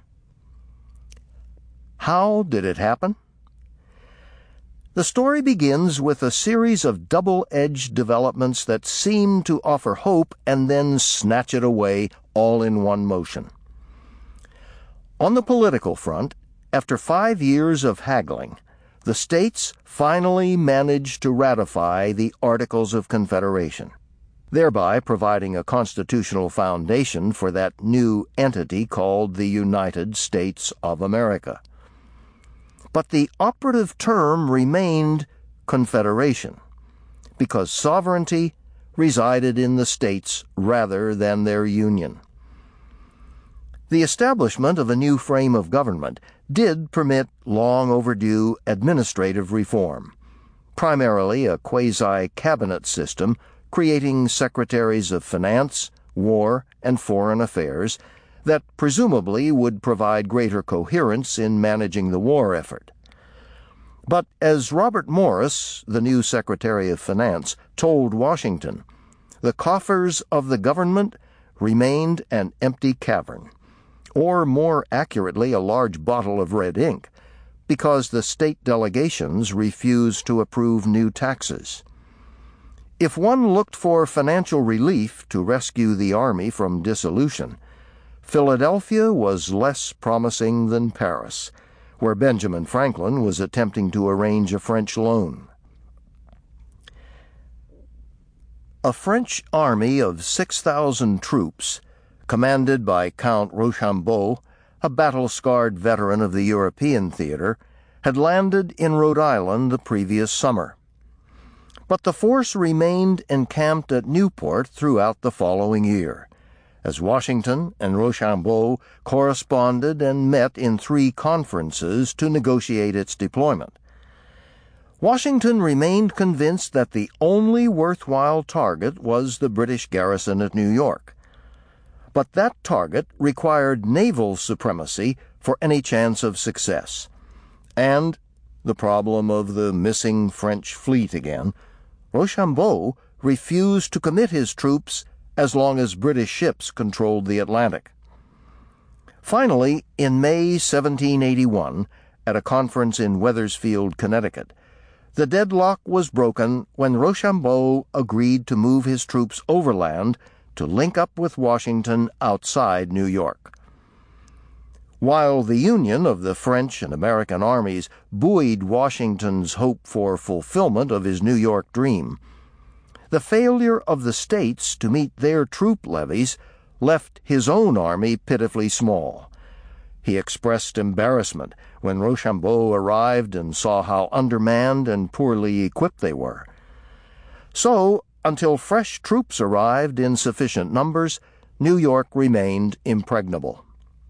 How did it happen? The story begins with a series of double-edged developments that seem to offer hope and then snatch it away all in one motion. On the political front, after five years of haggling, the states finally managed to ratify the Articles of Confederation, thereby providing a constitutional foundation for that new entity called the United States of America. But the operative term remained Confederation, because sovereignty resided in the states rather than their union. The establishment of a new frame of government did permit long overdue administrative reform, primarily a quasi-cabinet system creating secretaries of finance, war, and foreign affairs that presumably would provide greater coherence in managing the war effort. But as Robert Morris, the new Secretary of Finance, told Washington, the coffers of the government remained an empty cavern, or more accurately a large bottle of red ink, because the state delegations refused to approve new taxes. If one looked for financial relief to rescue the Army from dissolution, Philadelphia was less promising than Paris, where Benjamin Franklin was attempting to arrange a French loan. A French army of six thousand troops, commanded by Count Rochambeau, a battle-scarred veteran of the European theater, had landed in Rhode Island the previous summer. But the force remained encamped at Newport throughout the following year, as Washington and Rochambeau corresponded and met in three conferences to negotiate its deployment. Washington remained convinced that the only worthwhile target was the British garrison at New York. But that target required naval supremacy for any chance of success. And, the problem of the missing French fleet again, Rochambeau refused to commit his troops as long as British ships controlled the Atlantic. Finally, in May seventeen eighty-one, at a conference in Wethersfield, Connecticut, the deadlock was broken when Rochambeau agreed to move his troops overland to link up with Washington outside New York. While the union of the French and American armies buoyed Washington's hope for fulfillment of his New York dream, the failure of the states to meet their troop levies left his own army pitifully small. He expressed embarrassment when Rochambeau arrived and saw how undermanned and poorly equipped they were. So, until fresh troops arrived in sufficient numbers, New York remained impregnable.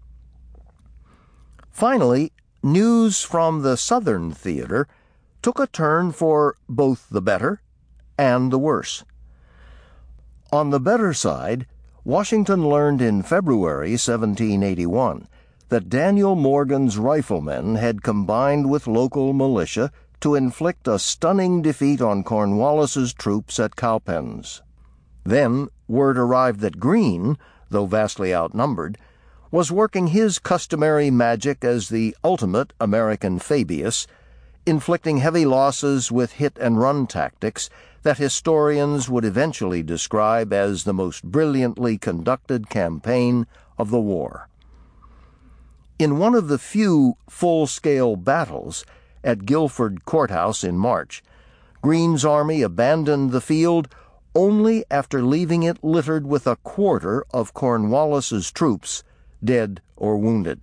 Finally, news from the Southern theater took a turn for both the better and the worse. On the better side, Washington learned in February seventeen eighty-one that Daniel Morgan's riflemen had combined with local militia to inflict a stunning defeat on Cornwallis's troops at Cowpens. Then word arrived that Greene, though vastly outnumbered, was working his customary magic as the ultimate American Fabius, inflicting heavy losses with hit-and-run tactics that historians would eventually describe as the most brilliantly conducted campaign of the war. In one of the few full-scale battles at Guilford Courthouse in March, Greene's army abandoned the field only after leaving it littered with a quarter of Cornwallis's troops, dead or wounded.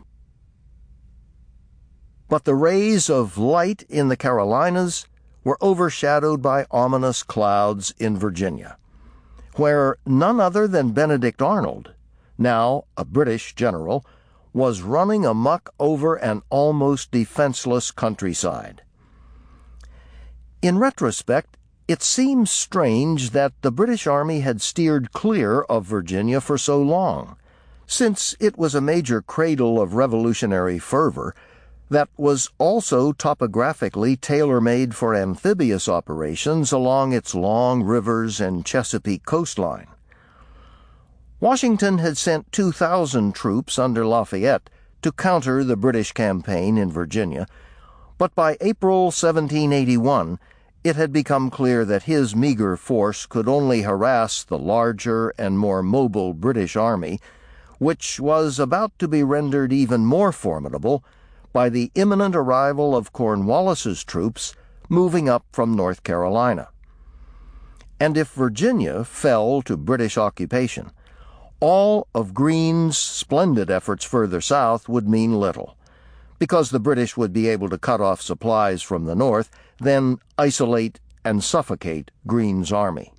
But the rays of light in the Carolinas were overshadowed by ominous clouds in Virginia, where none other than Benedict Arnold, now a British general, was running amuck over an almost defenseless countryside. In retrospect, it seems strange that the British Army had steered clear of Virginia for so long, since it was a major cradle of revolutionary fervor that was also topographically tailor-made for amphibious operations along its long rivers and Chesapeake coastline. Washington had sent two thousand troops under Lafayette to counter the British campaign in Virginia, but by April seventeen eighty-one it had become clear that his meager force could only harass the larger and more mobile British Army, which was about to be rendered even more formidable by the imminent arrival of Cornwallis's troops moving up from North Carolina. And if Virginia fell to British occupation, all of Greene's splendid efforts further south would mean little, because the British would be able to cut off supplies from the north, then isolate and suffocate Greene's army.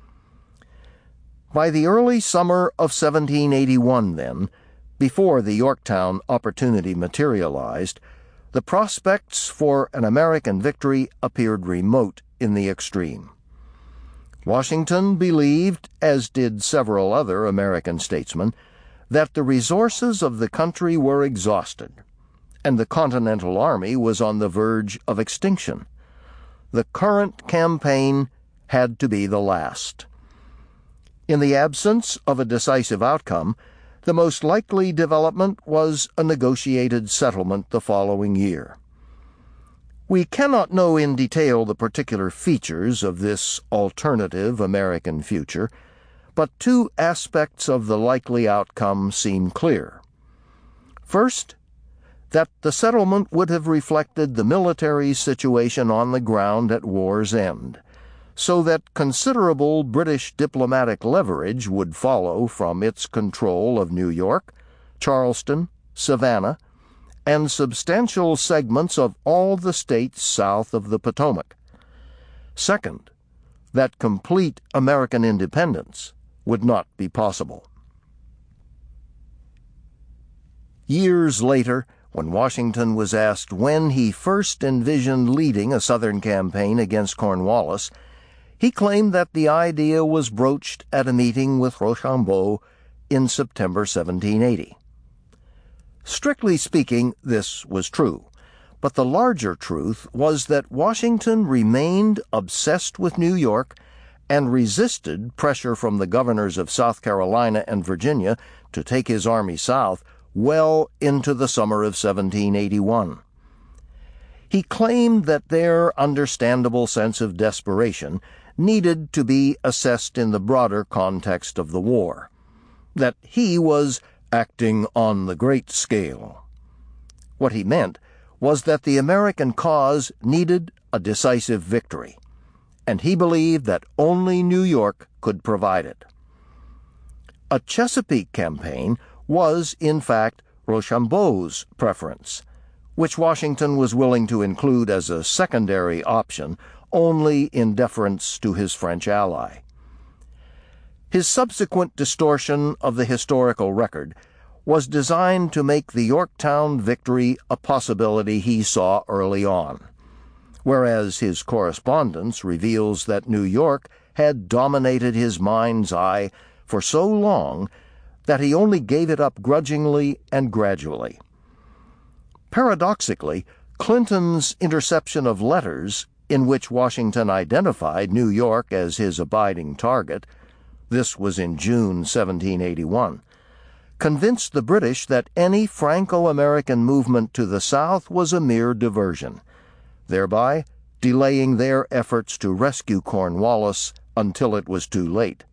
By the early summer of seventeen eighty-one, then, before the Yorktown opportunity materialized, the prospects for an American victory appeared remote in the extreme. Washington believed, as did several other American statesmen, that the resources of the country were exhausted, and the Continental Army was on the verge of extinction. The current campaign had to be the last. In the absence of a decisive outcome, the most likely development was a negotiated settlement the following year. We cannot know in detail the particular features of this alternative American future, but two aspects of the likely outcome seem clear. First, that the settlement would have reflected the military situation on the ground at war's end, so that considerable British diplomatic leverage would follow from its control of New York, Charleston, Savannah, and substantial segments of all the states south of the Potomac. Second, that complete American independence would not be possible. Years later, when Washington was asked when he first envisioned leading a Southern campaign against Cornwallis, he claimed that the idea was broached at a meeting with Rochambeau in September seventeen eighty. Strictly speaking, this was true, but the larger truth was that Washington remained obsessed with New York and resisted pressure from the governors of South Carolina and Virginia to take his army south well into the summer of seventeen eighty-one. He claimed that their understandable sense of desperation needed to be assessed in the broader context of the war, that he was acting on the great scale. What he meant was that the American cause needed a decisive victory, and he believed that only New York could provide it. A Chesapeake campaign was, in fact, Rochambeau's preference, which Washington was willing to include as a secondary option only in deference to his French ally. His subsequent distortion of the historical record was designed to make the Yorktown victory a possibility he saw early on, whereas his correspondence reveals that New York had dominated his mind's eye for so long that he only gave it up grudgingly and gradually. Paradoxically, Clinton's interception of letters in which Washington identified New York as his abiding target, this was in June seventeen eighty-one, convinced the British that any Franco-American movement to the south was a mere diversion, thereby delaying their efforts to rescue Cornwallis until it was too late.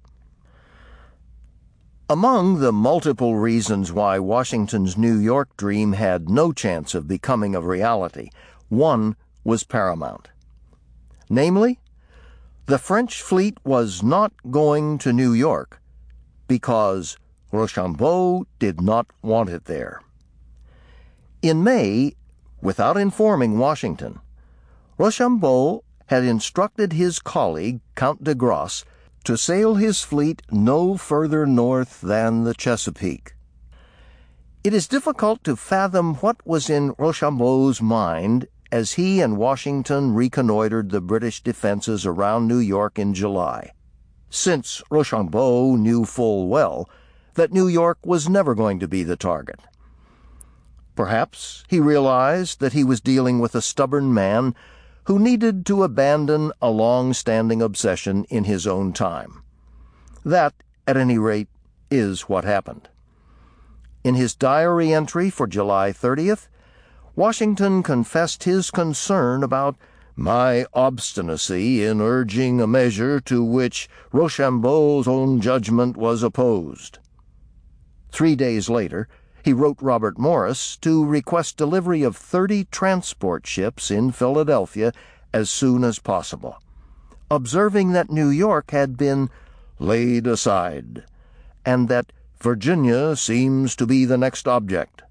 Among the multiple reasons why Washington's New York dream had no chance of becoming a reality, one was paramount. Namely, the French fleet was not going to New York because Rochambeau did not want it there. In May, without informing Washington, Rochambeau had instructed his colleague, Count de Grasse, to sail his fleet no further north than the Chesapeake. It is difficult to fathom what was in Rochambeau's mind as he and Washington reconnoitered the British defenses around New York in July, since Rochambeau knew full well that New York was never going to be the target. Perhaps he realized that he was dealing with a stubborn man who needed to abandon a long-standing obsession in his own time. That, at any rate, is what happened. In his diary entry for July thirtieth, Washington confessed his concern about my obstinacy in urging a measure to which Rochambeau's own judgment was opposed. Three days later, he wrote Robert Morris to request delivery of thirty transport ships in Philadelphia as soon as possible, observing that New York had been laid aside, and that Virginia seems to be the next object.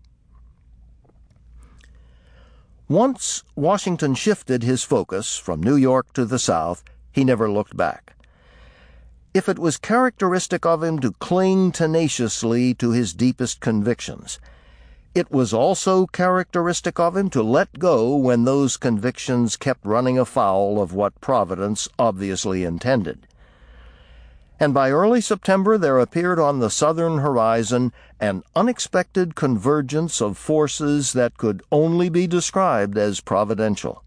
Once Washington shifted his focus from New York to the South, he never looked back. If it was characteristic of him to cling tenaciously to his deepest convictions, it was also characteristic of him to let go when those convictions kept running afoul of what Providence obviously intended. And by early September there appeared on the southern horizon an unexpected convergence of forces that could only be described as providential.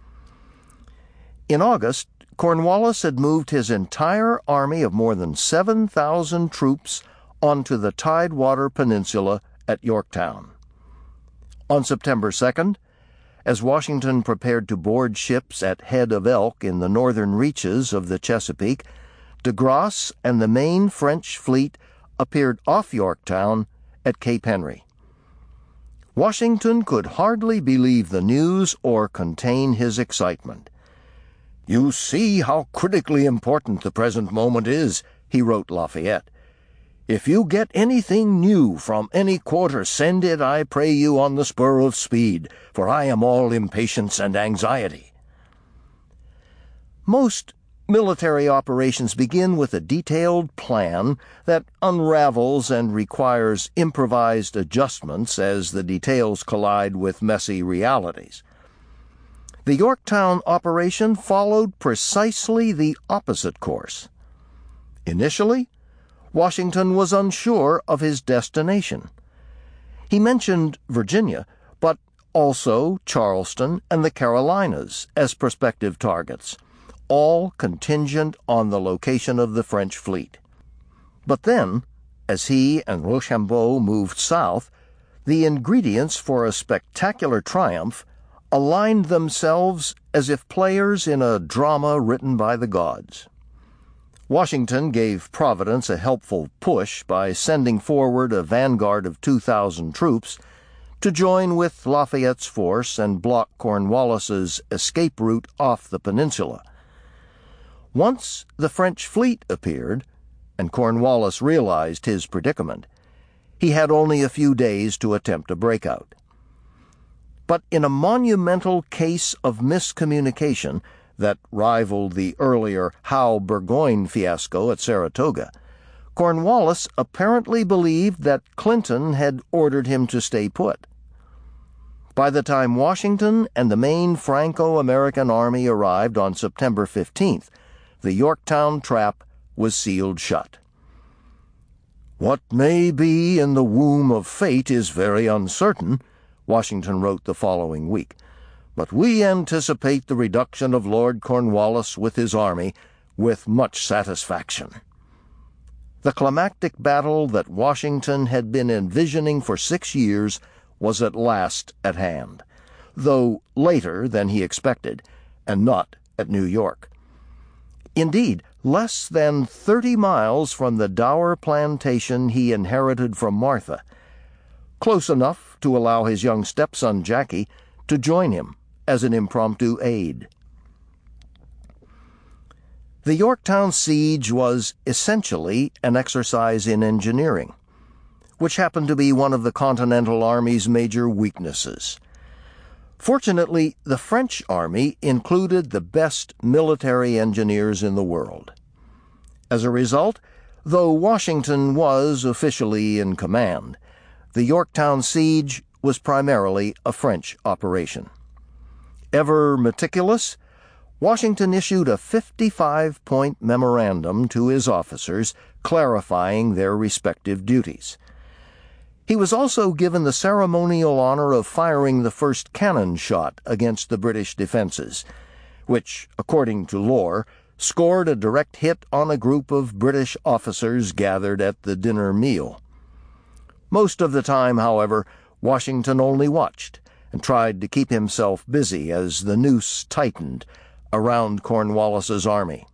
In August, Cornwallis had moved his entire army of more than seven thousand troops onto the Tidewater Peninsula at Yorktown. On September second, as Washington prepared to board ships at Head of Elk in the northern reaches of the Chesapeake, de Grasse and the main French fleet appeared off Yorktown at Cape Henry. Washington could hardly believe the news or contain his excitement. "You see how critically important the present moment is," he wrote Lafayette. "If you get anything new from any quarter, send it, I pray you, on the spur of speed, for I am all impatience and anxiety." Most military operations begin with a detailed plan that unravels and requires improvised adjustments as the details collide with messy realities. The Yorktown operation followed precisely the opposite course. Initially, Washington was unsure of his destination. He mentioned Virginia, but also Charleston and the Carolinas as prospective targets, all contingent on the location of the French fleet. But then, as he and Rochambeau moved south, the ingredients for a spectacular triumph aligned themselves as if players in a drama written by the gods. Washington gave Providence a helpful push by sending forward a vanguard of two thousand troops to join with Lafayette's force and block Cornwallis's escape route off the peninsula. Once the French fleet appeared, and Cornwallis realized his predicament, he had only a few days to attempt a breakout. But in a monumental case of miscommunication that rivaled the earlier Howe Burgoyne fiasco at Saratoga, Cornwallis apparently believed that Clinton had ordered him to stay put. By the time Washington and the main Franco-American army arrived on September fifteenth, the Yorktown trap was sealed shut. "What may be in the womb of fate is very uncertain," Washington wrote the following week, "but we anticipate the reduction of Lord Cornwallis with his army with much satisfaction." The climactic battle that Washington had been envisioning for six years was at last at hand, though later than he expected, and not at New York. Indeed, less than thirty miles from the dower plantation he inherited from Martha, close enough to allow his young stepson Jackie to join him as an impromptu aide. The Yorktown siege was essentially an exercise in engineering, which happened to be one of the Continental Army's major weaknesses. Fortunately, the French army included the best military engineers in the world. As a result, though Washington was officially in command, the Yorktown siege was primarily a French operation. Ever meticulous, Washington issued a fifty-five point memorandum to his officers clarifying their respective duties. He was also given the ceremonial honor of firing the first cannon shot against the British defenses, which, according to lore, scored a direct hit on a group of British officers gathered at the dinner meal. Most of the time, however, Washington only watched and tried to keep himself busy as the noose tightened around Cornwallis's army.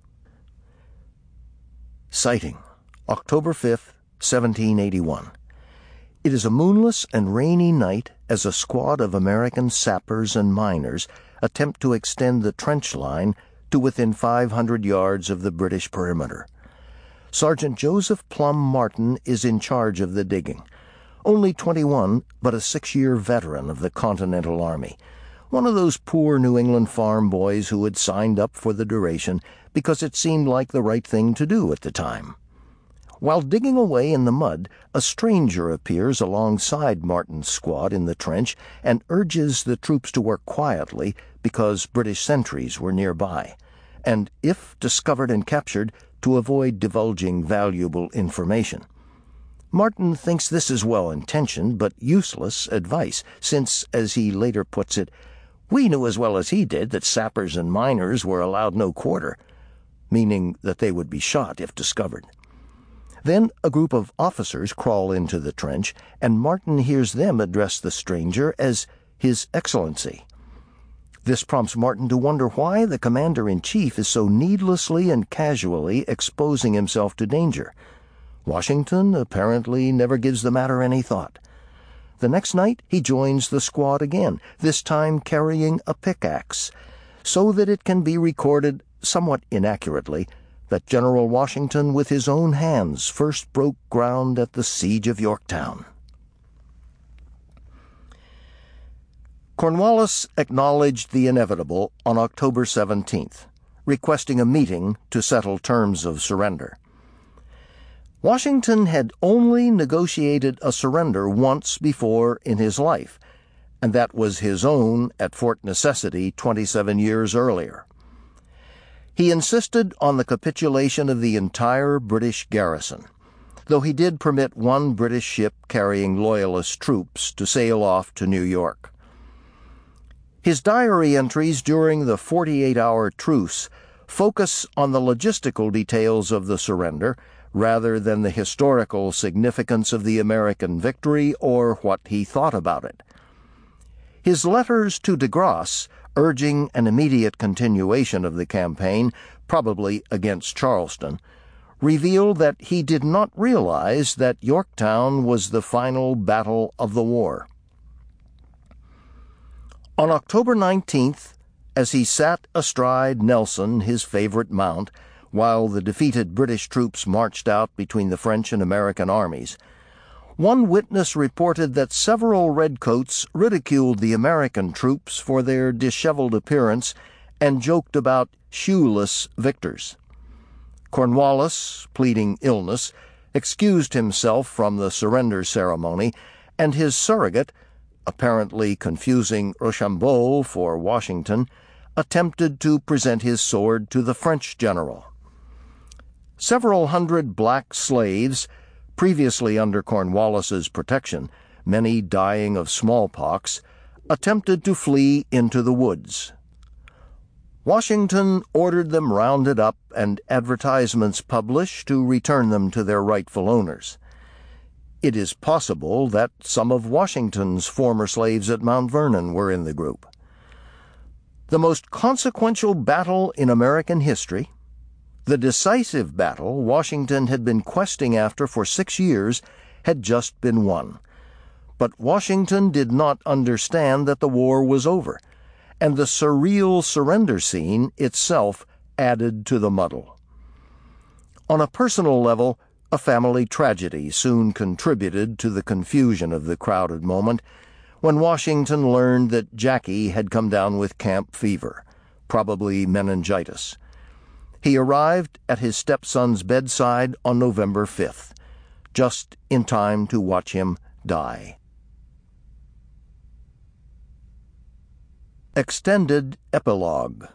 Sighting, October fifth, seventeen eighty-one. It is a moonless and rainy night as a squad of American sappers and miners attempt to extend the trench line to within five hundred yards of the British perimeter. Sergeant Joseph Plum Martin is in charge of the digging. Only twenty-one, but a six-year veteran of the Continental Army, one of those poor New England farm boys who had signed up for the duration because it seemed like the right thing to do at the time. While digging away in the mud, a stranger appears alongside Martin's squad in the trench and urges the troops to work quietly because British sentries were nearby, and, if discovered and captured, to avoid divulging valuable information. Martin thinks this is well-intentioned but useless advice, since, as he later puts it, "We knew as well as he did that sappers and miners were allowed no quarter," meaning that they would be shot if discovered. Then a group of officers crawl into the trench, and Martin hears them address the stranger as His Excellency. This prompts Martin to wonder why the commander-in-chief is so needlessly and casually exposing himself to danger. Washington apparently never gives the matter any thought. The next night he joins the squad again, this time carrying a pickaxe, so that it can be recorded, somewhat inaccurately, that General Washington with his own hands first broke ground at the siege of Yorktown. Cornwallis acknowledged the inevitable on October seventeenth, requesting a meeting to settle terms of surrender. Washington had only negotiated a surrender once before in his life, and that was his own at Fort Necessity twenty-seven years earlier. He insisted on the capitulation of the entire British garrison, though he did permit one British ship carrying Loyalist troops to sail off to New York. His diary entries during the forty-eight hour truce focus on the logistical details of the surrender rather than the historical significance of the American victory or what he thought about it. His letters to de Grasse, urging an immediate continuation of the campaign, probably against Charleston, revealed that he did not realize that Yorktown was the final battle of the war. On October nineteenth, as he sat astride Nelson, his favorite mount, while the defeated British troops marched out between the French and American armies, one witness reported that several redcoats ridiculed the American troops for their disheveled appearance and joked about shoeless victors. Cornwallis, pleading illness, excused himself from the surrender ceremony, and his surrogate, apparently confusing Rochambeau for Washington, attempted to present his sword to the French general. Several hundred black slaves, previously under Cornwallis's protection, many dying of smallpox, attempted to flee into the woods. Washington ordered them rounded up and advertisements published to return them to their rightful owners. It is possible that some of Washington's former slaves at Mount Vernon were in the group. The most consequential battle in American history, the decisive battle Washington had been questing after for six years, had just been won. But Washington did not understand that the war was over, and the surreal surrender scene itself added to the muddle. On a personal level, a family tragedy soon contributed to the confusion of the crowded moment when Washington learned that Jackie had come down with camp fever, probably meningitis. He arrived at his stepson's bedside on November fifth, just in time to watch him die. Extended Epilogue.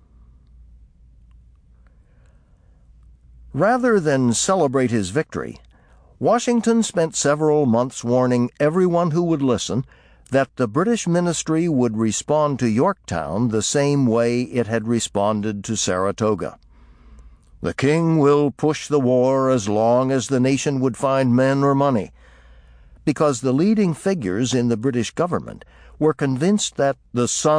Rather than celebrate his victory, Washington spent several months warning everyone who would listen that the British ministry would respond to Yorktown the same way it had responded to Saratoga. The king will push the war as long as the nation would find men or money, because the leading figures in the British government were convinced that the son